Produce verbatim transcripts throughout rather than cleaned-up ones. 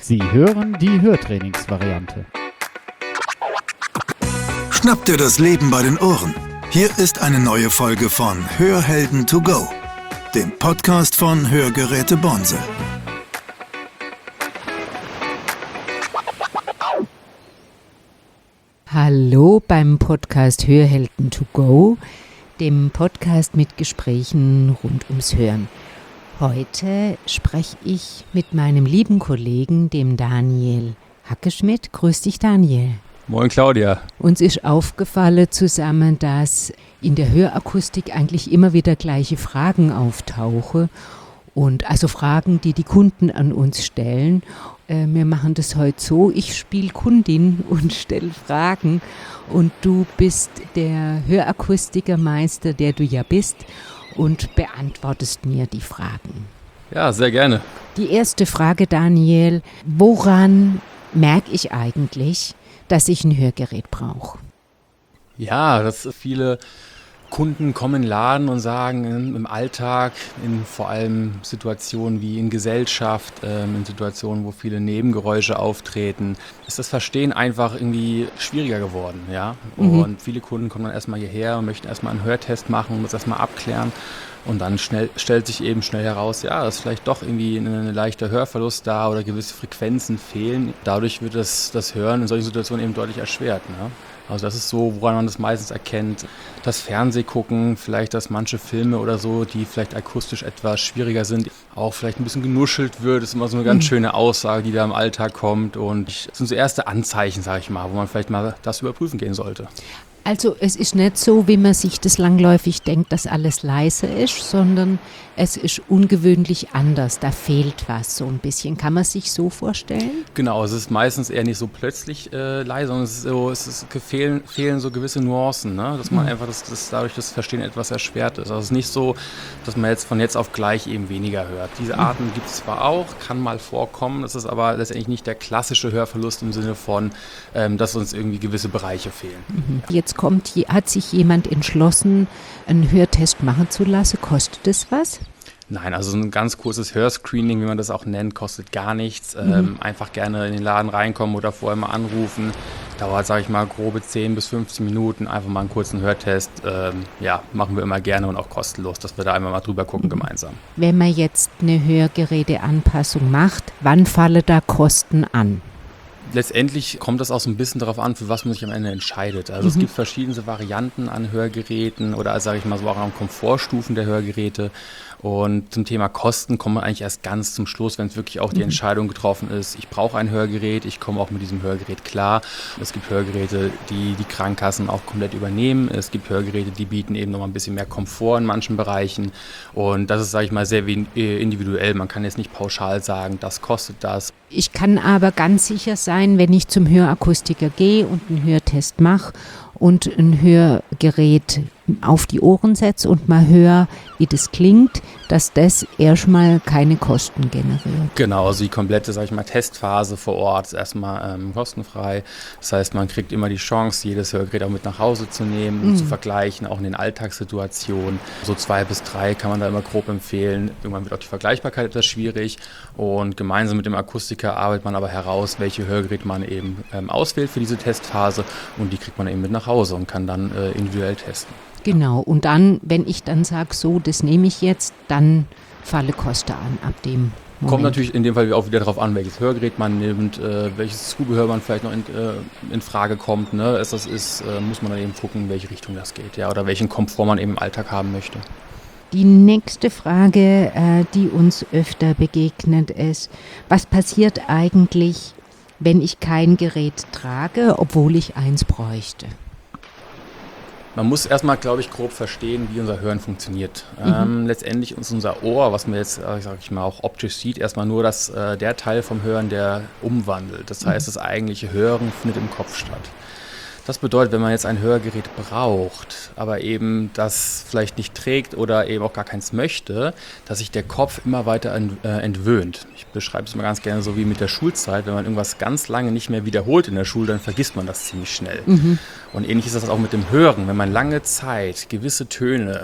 Sie hören die Hörtrainingsvariante. Schnapp dir das Leben bei den Ohren. Hier ist eine neue Folge von Hörhelden to go, dem Podcast von Hörgeräte Bonse. Hallo beim Podcast Hörhelden to go, dem Podcast mit Gesprächen rund ums Hören. Heute spreche ich mit meinem lieben Kollegen, dem Daniel Hackeschmidt. Grüß dich, Daniel. Moin, Claudia. Uns ist aufgefallen zusammen, dass in der Hörakustik eigentlich immer wieder gleiche Fragen auftauchen. Und also Fragen, die die Kunden an uns stellen. Äh, wir machen das heute so, ich spiele Kundin und stelle Fragen und du bist der Hörakustikermeister, der du ja bist, und beantwortest mir die Fragen. Ja, sehr gerne. Die erste Frage, Daniel: Woran merke ich eigentlich, dass ich ein Hörgerät brauche? Ja, dass viele Kunden kommen in den Laden und sagen, im Alltag, in vor allem Situationen wie in Gesellschaft, ähm, in Situationen, wo viele Nebengeräusche auftreten, ist das Verstehen einfach irgendwie schwieriger geworden. Ja? Mhm. Und viele Kunden kommen dann erstmal hierher und möchten erstmal einen Hörtest machen und das erstmal abklären. Und dann schnell, stellt sich eben schnell heraus, ja, dass vielleicht doch irgendwie ein leichter Hörverlust da oder gewisse Frequenzen fehlen. Dadurch wird das, das Hören in solchen Situationen eben deutlich erschwert. Ne? Also das ist so, woran man das meistens erkennt. Das Fernsehgucken, vielleicht, dass manche Filme oder so, die vielleicht akustisch etwas schwieriger sind, auch vielleicht ein bisschen genuschelt wird. Das ist immer so eine ganz schöne Aussage, die da im Alltag kommt. Und das sind so erste Anzeichen, sage ich mal, wo man vielleicht mal das überprüfen gehen sollte. Also es ist nicht so, wie man sich das langläufig denkt, dass alles leise ist, sondern es ist ungewöhnlich anders. Da fehlt was so ein bisschen. Kann man sich so vorstellen? Genau, es ist meistens eher nicht so plötzlich äh, leise, sondern es, ist so, es ist, fehlen, fehlen so gewisse Nuancen, ne? Dass man mhm. einfach das, das dadurch das Verstehen etwas erschwert ist. Also es ist nicht so, dass man jetzt von jetzt auf gleich eben weniger hört. Diese Arten mhm. gibt es zwar auch, kann mal vorkommen, das ist aber letztendlich nicht der klassische Hörverlust im Sinne von, ähm, dass uns irgendwie gewisse Bereiche fehlen. Mhm. Ja. Jetzt kommt, hat sich jemand entschlossen, einen Hörtest machen zu lassen. Kostet das was? Nein, also ein ganz kurzes Hörscreening, wie man das auch nennt, kostet gar nichts. Mhm. Ähm, einfach gerne in den Laden reinkommen oder vorher mal anrufen. Dauert, sage ich mal, grobe zehn bis fünfzehn Minuten. Einfach mal einen kurzen Hörtest. Ähm, ja, machen wir immer gerne und auch kostenlos, dass wir da einmal mal drüber gucken mhm. gemeinsam. Wenn man jetzt eine Hörgeräteanpassung macht, wann fallen da Kosten an? Letztendlich kommt das auch so ein bisschen darauf an, für was man sich am Ende entscheidet. Also mhm. es gibt verschiedene Varianten an Hörgeräten oder, sage ich mal, so auch an Komfortstufen der Hörgeräte. Und zum Thema Kosten kommt man eigentlich erst ganz zum Schluss, wenn es wirklich auch die Entscheidung getroffen ist, ich brauche ein Hörgerät, ich komme auch mit diesem Hörgerät klar. Es gibt Hörgeräte, die die Krankenkassen auch komplett übernehmen. Es gibt Hörgeräte, die bieten eben noch mal ein bisschen mehr Komfort in manchen Bereichen. Und das ist, sage ich mal, sehr individuell. Man kann jetzt nicht pauschal sagen, das kostet das. Ich kann aber ganz sicher sein, wenn ich zum Hörakustiker gehe und einen Hörtest mache und ein Hörgerät auf die Ohren setze und mal höre, wie das klingt, dass das erstmal keine Kosten generiert. Genau, also die komplette, sag ich mal, Testphase vor Ort ist erstmal ähm, kostenfrei. Das heißt, man kriegt immer die Chance, jedes Hörgerät auch mit nach Hause zu nehmen, mhm. zu vergleichen, auch in den Alltagssituationen. So zwei bis drei kann man da immer grob empfehlen. Irgendwann wird auch die Vergleichbarkeit etwas schwierig und gemeinsam mit dem Akustiker arbeitet man aber heraus, welche Hörgeräte man eben ähm, auswählt für diese Testphase und die kriegt man eben mit nach Hause und kann dann äh, individuell testen. Genau, und dann, wenn ich dann sage, so, das nehme ich jetzt, dann falle Kosten an ab dem Moment. Kommt natürlich in dem Fall auch wieder darauf an, welches Hörgerät man nimmt, äh, welches Zubehör man vielleicht noch in, äh, in Frage kommt. Ne? Es das ist, äh, muss man dann eben gucken, in welche Richtung das geht, ja, oder welchen Komfort man eben im Alltag haben möchte. Die nächste Frage, äh, die uns öfter begegnet, ist, was passiert eigentlich, wenn ich kein Gerät trage, obwohl ich eins bräuchte? Man muss erstmal, glaube ich, grob verstehen, wie unser Hören funktioniert. Mhm. Ähm, letztendlich ist unser Ohr, was man jetzt, äh, sage ich mal, auch optisch sieht, erstmal nur das, äh, der Teil vom Hören, der umwandelt. Das heißt, das eigentliche Hören findet im Kopf statt. Das bedeutet, wenn man jetzt ein Hörgerät braucht, aber eben das vielleicht nicht trägt oder eben auch gar keins möchte, dass sich der Kopf immer weiter entwöhnt. Ich beschreibe es mal ganz gerne so wie mit der Schulzeit. Wenn man irgendwas ganz lange nicht mehr wiederholt in der Schule, dann vergisst man das ziemlich schnell. Mhm. Und ähnlich ist das auch mit dem Hören. Wenn man lange Zeit gewisse Töne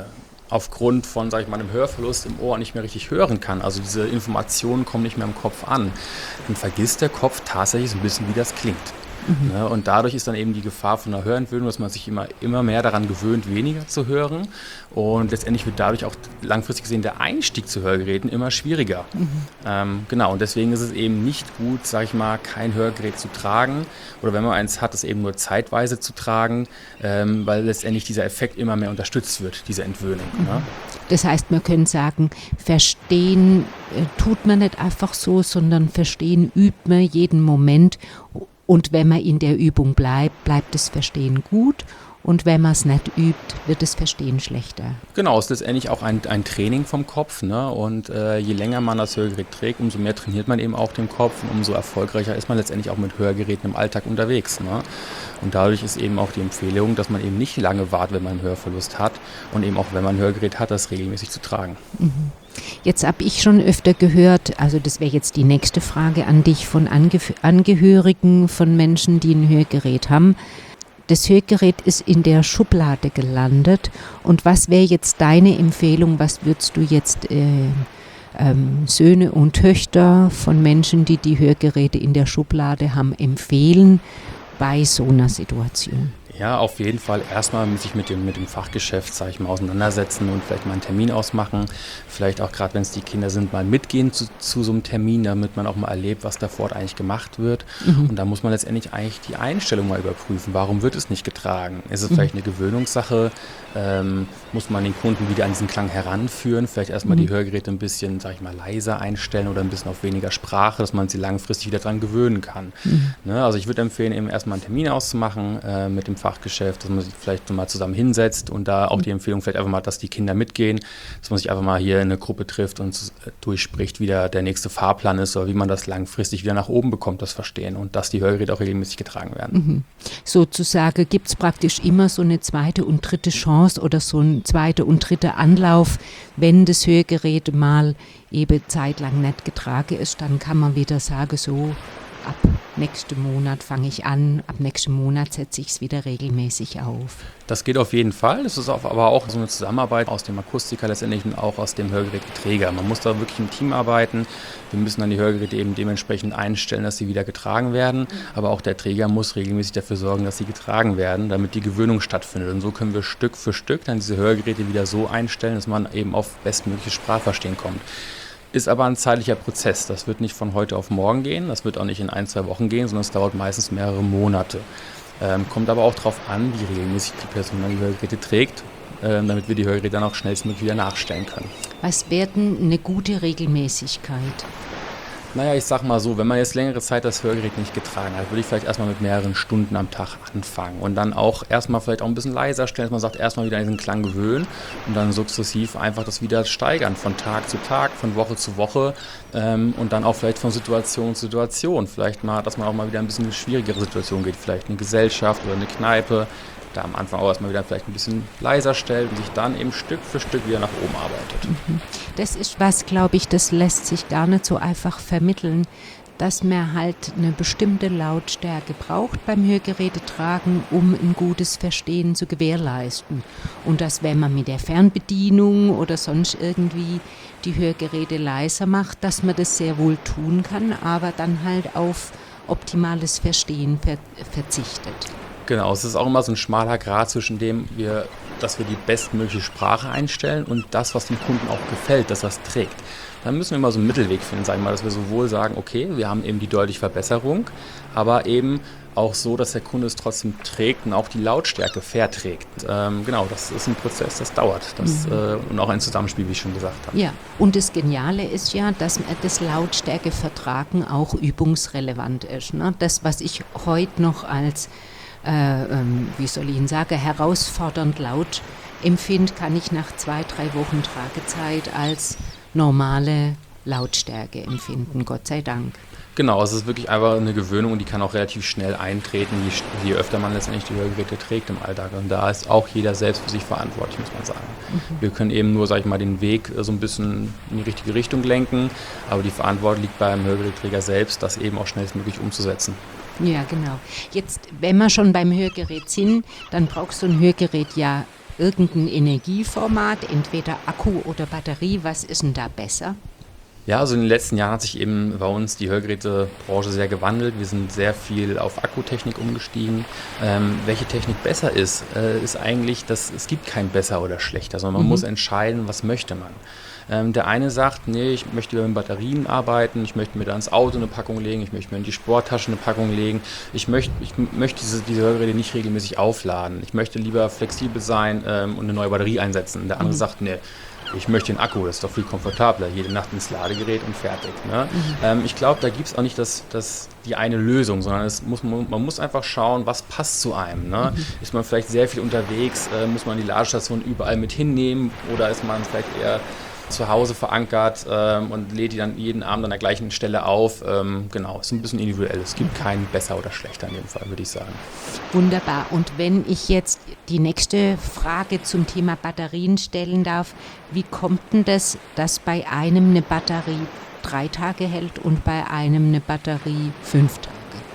aufgrund von, sag ich mal, einem Hörverlust im Ohr nicht mehr richtig hören kann, also diese Informationen kommen nicht mehr im Kopf an, dann vergisst der Kopf tatsächlich so ein bisschen, wie das klingt. Mhm. Ne? Und dadurch ist dann eben die Gefahr von einer Hörentwöhnung, dass man sich immer, immer mehr daran gewöhnt, weniger zu hören. Und letztendlich wird dadurch auch langfristig gesehen der Einstieg zu Hörgeräten immer schwieriger. Mhm. Ähm, genau, und deswegen ist es eben nicht gut, sag ich mal, kein Hörgerät zu tragen. Oder wenn man eins hat, es eben nur zeitweise zu tragen, ähm, weil letztendlich dieser Effekt immer mehr unterstützt wird, diese Entwöhnung. Mhm. Ne? Das heißt, man könnte sagen, verstehen äh, tut man nicht einfach so, sondern verstehen übt man jeden Moment. Und wenn man in der Übung bleibt, bleibt das Verstehen gut. Und wenn man es nicht übt, wird das Verstehen schlechter. Genau, es ist letztendlich auch ein, ein Training vom Kopf. Ne? Und äh, je länger man das Hörgerät trägt, umso mehr trainiert man eben auch den Kopf. Und umso erfolgreicher ist man letztendlich auch mit Hörgeräten im Alltag unterwegs. Ne? Und dadurch ist eben auch die Empfehlung, dass man eben nicht lange wartet, wenn man einen Hörverlust hat. Und eben auch, wenn man ein Hörgerät hat, das regelmäßig zu tragen. Mhm. Jetzt habe ich schon öfter gehört, also das wäre jetzt die nächste Frage an dich, von Ange- Angehörigen von Menschen, die ein Hörgerät haben. Das Hörgerät ist in der Schublade gelandet. Und was wäre jetzt deine Empfehlung? Was würdest du jetzt äh, ähm, Söhne und Töchter von Menschen, die die Hörgeräte in der Schublade haben, empfehlen bei so einer Situation? Ja, auf jeden Fall erstmal sich mit dem, mit dem Fachgeschäft, sage ich mal, auseinandersetzen und vielleicht mal einen Termin ausmachen. Vielleicht auch gerade, wenn es die Kinder sind, mal mitgehen zu, zu so einem Termin, damit man auch mal erlebt, was da vor Ort eigentlich gemacht wird. Mhm. Und da muss man letztendlich eigentlich die Einstellung mal überprüfen. Warum wird es nicht getragen? Ist es mhm. vielleicht eine Gewöhnungssache? Ähm, muss man den Kunden wieder an diesen Klang heranführen? Vielleicht erstmal mhm. die Hörgeräte ein bisschen, sage ich mal, leiser einstellen oder ein bisschen auf weniger Sprache, dass man sie langfristig wieder dran gewöhnen kann. Mhm. Ne? Also ich würde empfehlen, eben erstmal einen Termin auszumachen äh, mit dem Fachgeschäft, dass man sich vielleicht mal zusammen hinsetzt und da auch die Empfehlung vielleicht einfach mal, dass die Kinder mitgehen, dass man sich einfach mal hier in eine Gruppe trifft und durchspricht, wie der, der nächste Fahrplan ist oder wie man das langfristig wieder nach oben bekommt, das Verstehen, und dass die Hörgeräte auch regelmäßig getragen werden. Mhm. Sozusagen gibt es praktisch immer so eine zweite und dritte Chance oder so ein zweiter und dritter Anlauf, wenn das Hörgerät mal eben zeitlang nicht getragen ist, dann kann man wieder sagen, so ab nächsten Monat fange ich an, ab nächsten Monat setze ich es wieder regelmäßig auf. Das geht auf jeden Fall. Das ist aber auch so eine Zusammenarbeit aus dem Akustiker letztendlich und auch aus dem Hörgeräteträger. Man muss da wirklich im Team arbeiten. Wir müssen dann die Hörgeräte eben dementsprechend einstellen, dass sie wieder getragen werden. Aber auch der Träger muss regelmäßig dafür sorgen, dass sie getragen werden, damit die Gewöhnung stattfindet. Und so können wir Stück für Stück dann diese Hörgeräte wieder so einstellen, dass man eben auf bestmögliches Sprachverstehen kommt. Ist aber ein zeitlicher Prozess. Das wird nicht von heute auf morgen gehen, das wird auch nicht in ein, zwei Wochen gehen, sondern es dauert meistens mehrere Monate. Ähm, kommt aber auch darauf an, wie regelmäßig die Person dann die Hörgeräte trägt, ähm, damit wir die Hörgeräte dann auch schnellstmöglich wieder nachstellen können. Was wäre denn eine gute Regelmäßigkeit? Naja, ich sag mal so, wenn man jetzt längere Zeit das Hörgerät nicht getragen hat, würde ich vielleicht erstmal mit mehreren Stunden am Tag anfangen und dann auch erstmal vielleicht auch ein bisschen leiser stellen, dass man sagt, erstmal wieder an diesen Klang gewöhnen und dann sukzessiv einfach das wieder steigern, von Tag zu Tag, von Woche zu Woche ähm, und dann auch vielleicht von Situation zu Situation. Vielleicht mal, dass man auch mal wieder ein bisschen in eine schwierigere Situation geht, vielleicht eine Gesellschaft oder eine Kneipe. Da am Anfang auch erstmal wieder vielleicht ein bisschen leiser stellt und sich dann eben Stück für Stück wieder nach oben arbeitet. Das ist was, glaube ich, das lässt sich gar nicht so einfach vermitteln, dass man halt eine bestimmte Lautstärke braucht beim Hörgerätetragen, um ein gutes Verstehen zu gewährleisten. Und dass, wenn man mit der Fernbedienung oder sonst irgendwie die Hörgeräte leiser macht, dass man das sehr wohl tun kann, aber dann halt auf optimales Verstehen ver- verzichtet. Genau, es ist auch immer so ein schmaler Grat zwischen dem, wir, dass wir die bestmögliche Sprache einstellen und das, was dem Kunden auch gefällt, dass das trägt. Dann müssen wir immer so einen Mittelweg finden, sagen wir mal, dass wir sowohl sagen, okay, wir haben eben die deutliche Verbesserung, aber eben auch so, dass der Kunde es trotzdem trägt und auch die Lautstärke verträgt. Ähm, genau, das ist ein Prozess, das dauert. Das, mhm. äh, und auch ein Zusammenspiel, wie ich schon gesagt habe. Ja, und das Geniale ist ja, dass das Lautstärkevertragen auch übungsrelevant ist. Ne? Das, was ich heute noch als Äh, ähm, wie soll ich Ihnen sagen, herausfordernd laut empfinde, kann ich nach zwei, drei Wochen Tragezeit als normale Lautstärke empfinden, Gott sei Dank. Genau, es ist wirklich einfach eine Gewöhnung und die kann auch relativ schnell eintreten, je, je öfter man letztendlich die Hörgeräte trägt im Alltag. Und da ist auch jeder selbst für sich verantwortlich, muss man sagen. Mhm. Wir können eben nur, sag ich mal, den Weg so ein bisschen in die richtige Richtung lenken, aber die Verantwortung liegt beim Hörgerätträger selbst, das eben auch schnellstmöglich umzusetzen. Ja, genau. Jetzt, wenn wir schon beim Hörgerät sind, dann brauchst du ein Hörgerät ja irgendein Energieformat, entweder Akku oder Batterie? Was ist denn da besser? Ja, also in den letzten Jahren hat sich eben bei uns die Hörgerätebranche sehr gewandelt. Wir sind sehr viel auf Akkutechnik umgestiegen. Ähm, welche Technik besser ist, äh, ist eigentlich, dass es gibt kein besser oder schlechter, sondern man mhm. muss entscheiden, was möchte man. Ähm, der eine sagt, nee, ich möchte mit Batterien arbeiten, ich möchte mir da ins Auto eine Packung legen, ich möchte mir in die Sporttasche eine Packung legen, ich möchte, ich möchte diese, diese Hörgeräte nicht regelmäßig aufladen, ich möchte lieber flexibel sein ähm, und eine neue Batterie einsetzen. Der andere mhm. sagt, nee, ich möchte den Akku, das ist doch viel komfortabler, jede Nacht ins Ladegerät und fertig. Ne? Mhm. Ähm, ich glaube, da gibt es auch nicht das, das, die eine Lösung, sondern es muss, man muss einfach schauen, was passt zu einem. Ne? Mhm. Ist man vielleicht sehr viel unterwegs, äh, muss man die Ladestation überall mit hinnehmen oder ist man vielleicht eher zu Hause verankert ähm, und lädt die dann jeden Abend an der gleichen Stelle auf. Ähm, genau, ist ein bisschen individuell. Es gibt keinen besser oder schlechter in dem Fall, würde ich sagen. Wunderbar. Und wenn ich jetzt die nächste Frage zum Thema Batterien stellen darf, wie kommt denn das, dass bei einem eine Batterie drei Tage hält und bei einem eine Batterie fünf Tage?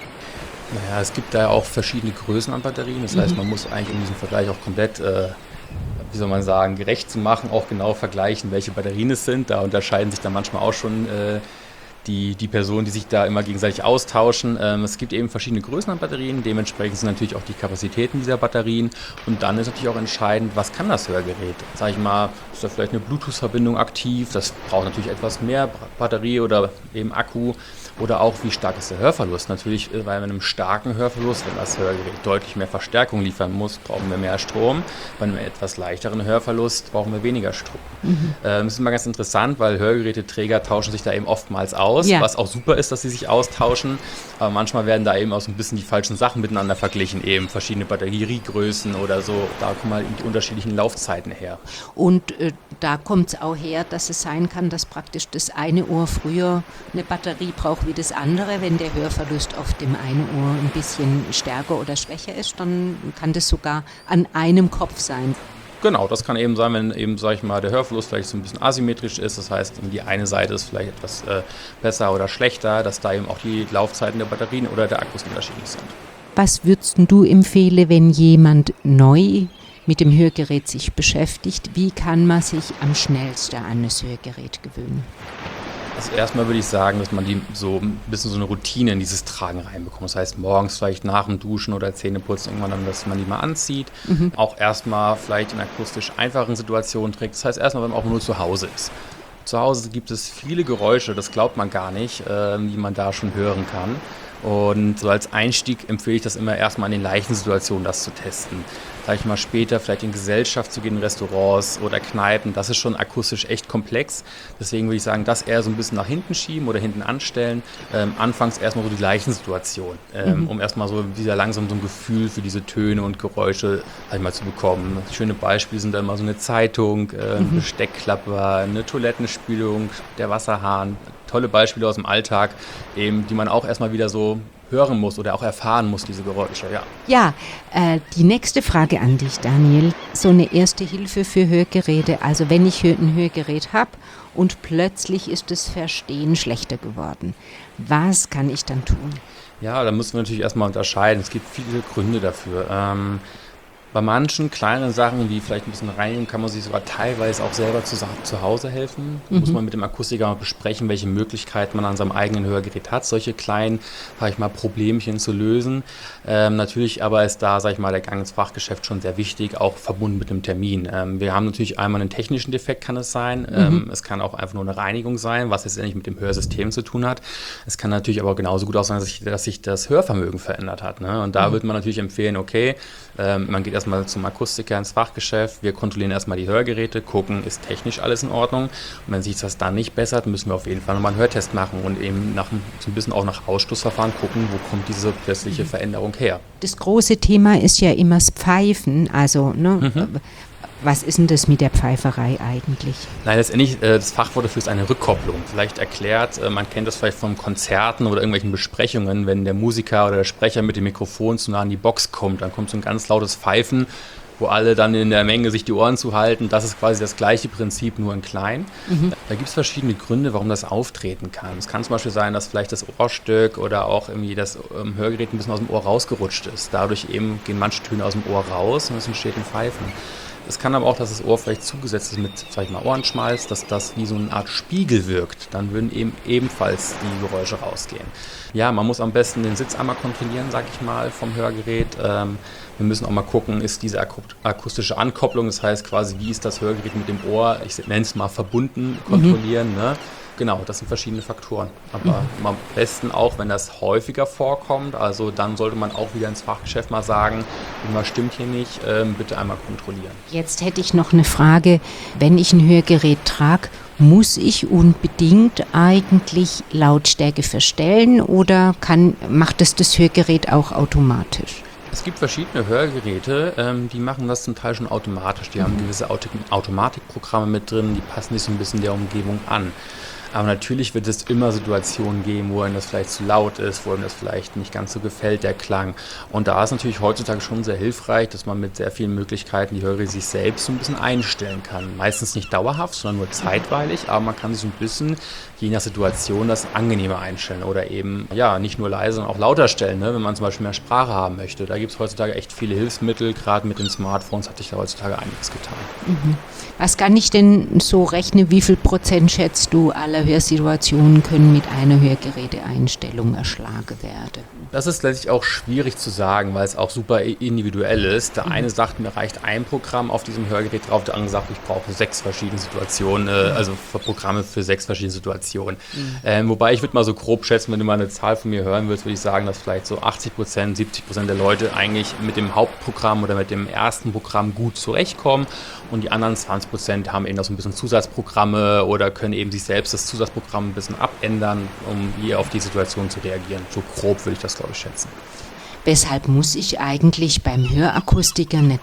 Naja, es gibt da auch verschiedene Größen an Batterien. Das heißt, man muss eigentlich in diesem Vergleich auch komplett äh, wie soll man sagen, gerecht zu machen, auch genau vergleichen, welche Batterien es sind. Da unterscheiden sich dann manchmal auch schon äh, die, die Personen, die sich da immer gegenseitig austauschen. Ähm, es gibt eben verschiedene Größen an Batterien, dementsprechend sind natürlich auch die Kapazitäten dieser Batterien. Und dann ist natürlich auch entscheidend, was kann das Hörgerät? Sag ich mal, ist da vielleicht eine Bluetooth-Verbindung aktiv? Das braucht natürlich etwas mehr Batterie oder eben Akku. Oder auch, wie stark ist der Hörverlust? Natürlich, bei einem starken Hörverlust, wenn das Hörgerät deutlich mehr Verstärkung liefern muss, brauchen wir mehr Strom. Bei einem etwas leichteren Hörverlust brauchen wir weniger Strom. Mhm. Ähm, das ist immer ganz interessant, weil Hörgeräteträger tauschen sich da eben oftmals aus, ja. Was auch super ist, dass sie sich austauschen. Aber manchmal werden da eben auch so ein bisschen die falschen Sachen miteinander verglichen, eben verschiedene Batteriegrößen oder so. Da kommen halt die unterschiedlichen Laufzeiten her. Und äh, da kommt es auch her, dass es sein kann, dass praktisch das eine Ohr früher eine Batterie braucht wie das andere. Wenn der Hörverlust auf dem einen Ohr ein bisschen stärker oder schwächer ist, dann kann das sogar an einem Kopf sein. Genau, das kann eben sein, wenn eben, sag ich mal, der Hörverlust vielleicht so ein bisschen asymmetrisch ist. Das heißt, die eine Seite ist vielleicht etwas äh, besser oder schlechter, dass da eben auch die Laufzeiten der Batterien oder der Akkus unterschiedlich sind. Was würdest du empfehlen, wenn jemand neu mit dem Hörgerät sich beschäftigt? Wie kann man sich am schnellsten an das Hörgerät gewöhnen? Also erstmal würde ich sagen, dass man die so ein bisschen so eine Routine in dieses Tragen reinbekommt. Das heißt, morgens vielleicht nach dem Duschen oder Zähneputzen irgendwann dann, dass man die mal anzieht. Mhm. Auch erstmal vielleicht in akustisch einfachen Situationen trägt. Das heißt erstmal, wenn man auch nur zu Hause ist. Zu Hause gibt es viele Geräusche, das glaubt man gar nicht, äh, die man da schon hören kann. Und so als Einstieg empfehle ich das immer erstmal in den leichten Situationen, das zu testen. Sag ich mal, später vielleicht in Gesellschaft zu gehen, in Restaurants oder Kneipen, das ist schon akustisch echt komplex. Deswegen würde ich sagen, das eher so ein bisschen nach hinten schieben oder hinten anstellen. Ähm, anfangs erstmal so die leichten Situationen, ähm, mhm. um erstmal so wieder langsam so ein Gefühl für diese Töne und Geräusche halt mal zu bekommen. Schöne Beispiele sind dann mal so eine Zeitung, äh, mhm. eine Steckklappe, eine Toilettenspülung, der Wasserhahn. Tolle Beispiele aus dem Alltag, eben, die man auch erstmal wieder so hören muss oder auch erfahren muss, diese Geräusche. Ja, ja äh, die nächste Frage an dich, Daniel. So eine erste Hilfe für Hörgeräte. Also wenn ich ein Hörgerät habe und plötzlich ist das Verstehen schlechter geworden. Was kann ich dann tun? Ja, da müssen wir natürlich erstmal unterscheiden. Es gibt viele Gründe dafür. Ähm, Bei manchen kleineren Sachen, wie vielleicht ein bisschen Reinigung, kann man sich sogar teilweise auch selber zu, zu Hause helfen. Mhm. Muss man mit dem Akustiker mal besprechen, welche Möglichkeiten man an seinem eigenen Hörgerät hat, solche kleinen, sag ich mal, Problemchen zu lösen. Ähm, natürlich aber ist da, sag ich mal, der Gang ins Fachgeschäft schon sehr wichtig, auch verbunden mit dem Termin. Ähm, wir haben natürlich einmal einen technischen Defekt, kann es sein. Mhm. Ähm, es kann auch einfach nur eine Reinigung sein, was letztendlich mit dem Hörsystem zu tun hat. Es kann natürlich aber genauso gut auch sein, dass sich, dass sich das Hörvermögen verändert hat. Ne? Und da mhm. würde man natürlich empfehlen, okay, ähm, man geht erstmal zum Akustiker ins Fachgeschäft, wir kontrollieren erstmal die Hörgeräte, gucken, ist technisch alles in Ordnung. Und wenn sich das dann nicht bessert, müssen wir auf jeden Fall nochmal einen Hörtest machen und eben nach, so ein bisschen auch nach Ausschlussverfahren gucken, wo kommt diese plötzliche Veränderung her. Das große Thema ist ja immer das Pfeifen, also ne, mhm. Was ist denn das mit der Pfeiferei eigentlich? Nein, letztendlich, äh, das Fachwort dafür ist eine Rückkopplung. Vielleicht erklärt, äh, man kennt das vielleicht von Konzerten oder irgendwelchen Besprechungen, wenn der Musiker oder der Sprecher mit dem Mikrofon zu nah an die Box kommt, dann kommt so ein ganz lautes Pfeifen, wo alle dann in der Menge sich die Ohren zuhalten. Das ist quasi das gleiche Prinzip, nur in klein. Mhm. Da gibt es verschiedene Gründe, warum das auftreten kann. Es kann zum Beispiel sein, dass vielleicht das Ohrstück oder auch irgendwie das ähm, Hörgerät ein bisschen aus dem Ohr rausgerutscht ist. Dadurch eben gehen manche Töne aus dem Ohr raus und es entsteht ein Pfeifen. Es kann aber auch, dass das Ohr vielleicht zugesetzt ist mit, sag ich mal, Ohrenschmalz, dass das wie so eine Art Spiegel wirkt. Dann würden eben ebenfalls die Geräusche rausgehen. Ja, man muss am besten den Sitz einmal kontrollieren, sag ich mal, vom Hörgerät. Ähm, wir müssen auch mal gucken, ist diese akustische Ankopplung, das heißt quasi, wie ist das Hörgerät mit dem Ohr, ich nenne es mal verbunden, kontrollieren, mhm. ne? Genau, das sind verschiedene Faktoren. Aber mhm. am besten auch, wenn das häufiger vorkommt, also dann sollte man auch wieder ins Fachgeschäft mal sagen, irgendwas stimmt hier nicht, ähm, bitte einmal kontrollieren. Jetzt hätte ich noch eine Frage, wenn ich ein Hörgerät trage, muss ich unbedingt eigentlich Lautstärke verstellen oder kann, macht es das Hörgerät auch automatisch? Es gibt verschiedene Hörgeräte, ähm, die machen das zum Teil schon automatisch. Die mhm. haben gewisse Auto- Automatikprogramme mit drin, die passen sich so ein bisschen der Umgebung an. Aber natürlich wird es immer Situationen geben, wo einem das vielleicht zu laut ist, wo einem das vielleicht nicht ganz so gefällt, der Klang. Und da ist natürlich heutzutage schon sehr hilfreich, dass man mit sehr vielen Möglichkeiten die Hörgeräte sich selbst so ein bisschen einstellen kann. Meistens nicht dauerhaft, sondern nur zeitweilig, aber man kann sich so ein bisschen, je nach Situation, das angenehmer einstellen oder eben, ja, nicht nur leise, sondern auch lauter stellen, ne, wenn man zum Beispiel mehr Sprache haben möchte. Da gibt es heutzutage echt viele Hilfsmittel, gerade mit den Smartphones hat sich da heutzutage einiges getan. Mhm. Was kann ich denn so rechnen, wie viel Prozent schätzt du aller Hörsituationen können mit einer Hörgeräteeinstellung erschlagen werden? Das ist letztlich auch schwierig zu sagen, weil es auch super individuell ist. Der eine sagt, mir reicht ein Programm auf diesem Hörgerät drauf, der andere sagt, ich brauche sechs verschiedene Situationen, äh, also Programme für sechs verschiedene Situationen. Mhm. Ähm, wobei ich würde mal so grob schätzen, wenn du mal eine Zahl von mir hören willst, würde ich sagen, dass vielleicht so achtzig Prozent, siebzig Prozent der Leute eigentlich mit dem Hauptprogramm oder mit dem ersten Programm gut zurechtkommen und die anderen zwanzig Prozent haben eben noch so ein bisschen Zusatzprogramme oder können eben sich selbst das Zusatzprogramm ein bisschen abändern, um hier auf die Situation zu reagieren. So grob würde ich das, glaube ich, schätzen. Weshalb muss ich eigentlich beim Hörakustiker eine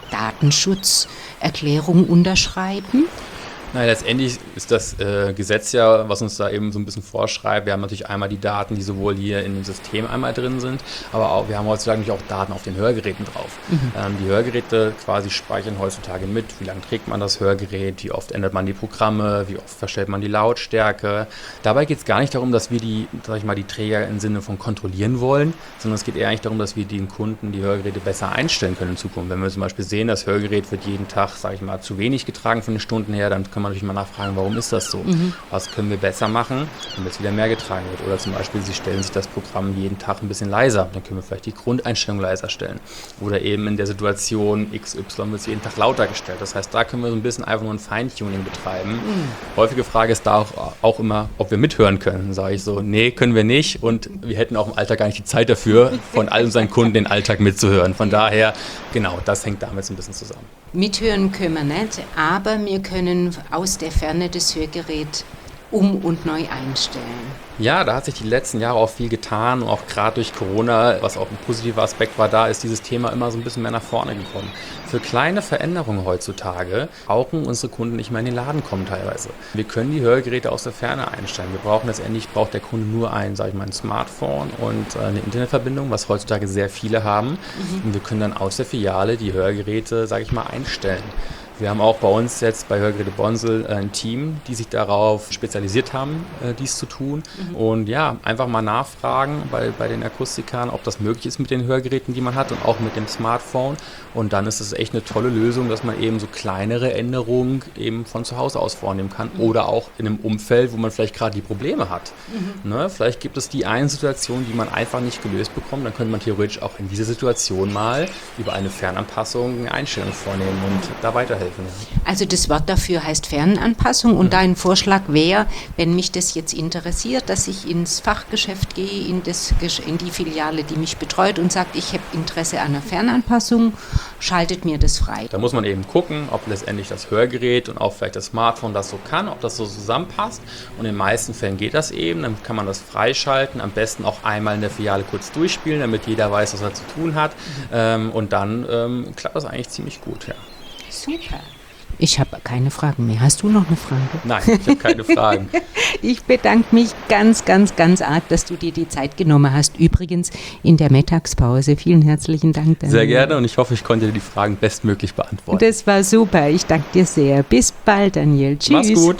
Datenschutzerklärung unterschreiben? Nein, letztendlich ist das äh, Gesetz ja, was uns da eben so ein bisschen vorschreibt. Wir haben natürlich einmal die Daten, die sowohl hier in dem System einmal drin sind, aber auch, wir haben heutzutage natürlich auch Daten auf den Hörgeräten drauf. Mhm. Ähm, die Hörgeräte quasi speichern heutzutage mit, wie lange trägt man das Hörgerät, wie oft ändert man die Programme, wie oft verstellt man die Lautstärke. Dabei geht es gar nicht darum, dass wir die, sag ich mal, die Träger im Sinne von kontrollieren wollen, sondern es geht eher eigentlich darum, dass wir den Kunden die Hörgeräte besser einstellen können in Zukunft. Wenn wir zum Beispiel sehen, das Hörgerät wird jeden Tag, sag ich mal, zu wenig getragen von den Stunden her, dann können man natürlich mal nachfragen, warum ist das so? Mhm. Was können wir besser machen, damit es wieder mehr getragen wird? Oder zum Beispiel, Sie stellen sich das Programm jeden Tag ein bisschen leiser, dann können wir vielleicht die Grundeinstellung leiser stellen. Oder eben in der Situation X Y wird es jeden Tag lauter gestellt. Das heißt, da können wir so ein bisschen einfach nur ein Feintuning betreiben. Mhm. Häufige Frage ist da auch, auch immer, ob wir mithören können. Dann sage ich so, nee, können wir nicht und wir hätten auch im Alltag gar nicht die Zeit dafür, von all unseren Kunden den Alltag mitzuhören. Von daher, genau, das hängt damit so ein bisschen zusammen. Mithören können wir nicht, aber wir können aus der Ferne das Hörgerät um- und neu einstellen. Ja, da hat sich die letzten Jahre auch viel getan, auch gerade durch Corona, was auch ein positiver Aspekt war, da ist dieses Thema immer so ein bisschen mehr nach vorne gekommen. Für kleine Veränderungen heutzutage brauchen unsere Kunden nicht mehr in den Laden kommen teilweise. Wir können die Hörgeräte aus der Ferne einstellen. Wir brauchen letztendlich, braucht der Kunde nur ein, sag ich mal, ein Smartphone und eine Internetverbindung, was heutzutage sehr viele haben. Mhm. Und wir können dann aus der Filiale die Hörgeräte, sag ich mal, einstellen. Wir haben auch bei uns jetzt bei Hörgeräte Bonsel ein Team, die sich darauf spezialisiert haben, dies zu tun. Mhm. Und ja, einfach mal nachfragen bei, bei den Akustikern, ob das möglich ist mit den Hörgeräten, die man hat und auch mit dem Smartphone. Und dann ist es echt eine tolle Lösung, dass man eben so kleinere Änderungen eben von zu Hause aus vornehmen kann. Mhm. Oder auch in einem Umfeld, wo man vielleicht gerade die Probleme hat. Mhm. Ne? Vielleicht gibt es die eine Situation, die man einfach nicht gelöst bekommt. Dann könnte man theoretisch auch in dieser Situation mal über eine Fernanpassung eine Einstellung vornehmen und da weiterhelfen. Also das Wort dafür heißt Fernanpassung und dein Vorschlag wäre, wenn mich das jetzt interessiert, dass ich ins Fachgeschäft gehe, in, das, in die Filiale, die mich betreut und sagt, ich habe Interesse an einer Fernanpassung, schaltet mir das frei. Da muss man eben gucken, ob letztendlich das Hörgerät und auch vielleicht das Smartphone das so kann, ob das so zusammenpasst und in den meisten Fällen geht das eben, dann kann man das freischalten, am besten auch einmal in der Filiale kurz durchspielen, damit jeder weiß, was er zu tun hat mhm. ähm, und dann ähm, klappt das eigentlich ziemlich gut, ja. Super. Ich habe keine Fragen mehr. Hast du noch eine Frage? Nein, ich habe keine Fragen. Ich bedanke mich ganz, ganz, ganz arg, dass du dir die Zeit genommen hast. Übrigens in der Mittagspause. Vielen herzlichen Dank, Daniel. Sehr gerne und ich hoffe, ich konnte dir die Fragen bestmöglich beantworten. Das war super. Ich danke dir sehr. Bis bald, Daniel. Tschüss. Mach's gut.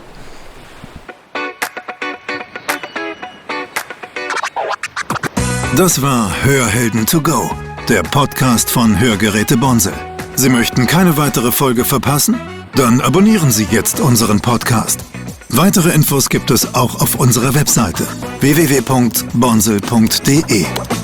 Das war Hörhelden to go, der Podcast von Hörgeräte Bonsel. Sie möchten keine weitere Folge verpassen? Dann abonnieren Sie jetzt unseren Podcast. Weitere Infos gibt es auch auf unserer Webseite w w w punkt bonsel punkt d e.